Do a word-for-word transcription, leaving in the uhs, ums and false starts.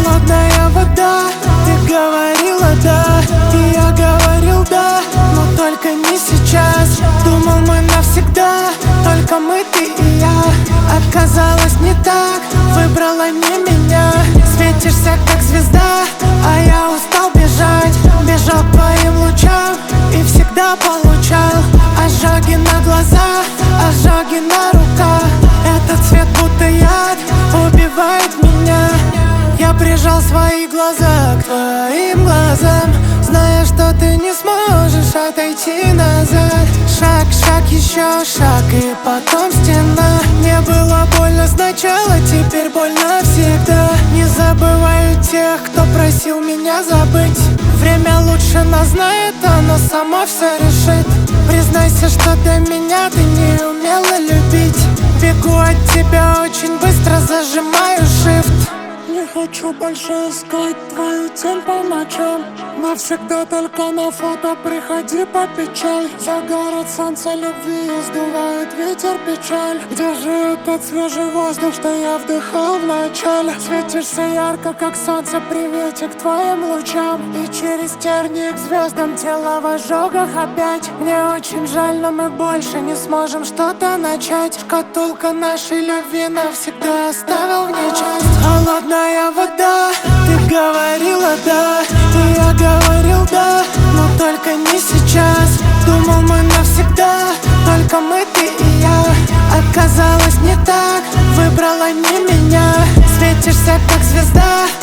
холодная вода. Ты говорила да, и я говорил да, но только не сейчас. Думал мы навсегда, только мы, ты и я. Оказалось не так, выбрала не меня. Светишься как звезда, а я устал бежать. Бежал к твоим лучам и всегда получал ожоги на глазах, ожоги на руках. Этот цвет будто яд убивает меня. Я прижал свои глаза к твоим глазам, зная, что ты не сможешь отойти назад. Шаг, шаг, еще шаг, и потом стена. Мне было больно сначала, теперь больно всегда. Не забываю тех, кто просил меня забыть. Время лучше нас знает, оно само все решит. Признайся, что до меня ты не умела любить. Бегу от тебя очень быстро, зажимаю shift. Не хочу больше искать твою тень по ночам. Навсегда только на фото приходи по печаль. Загорит солнце любви и сдувает ветер печаль. Где же этот свежий воздух, что я вдыхал вначале? Светишься ярко, как солнце, привете к твоим лучам. И через тернии к звездам, тело в ожогах опять. Мне очень жаль, но мы больше не сможем что-то начать. Шкатулка нашей любви навсегда оставил мне часть. Холодная вода, ты говорила да, и я говорил да, но только не сейчас. Думал мы навсегда, только мы, ты и я. Оказалось не так, выбрала не меня. Светишься как звезда,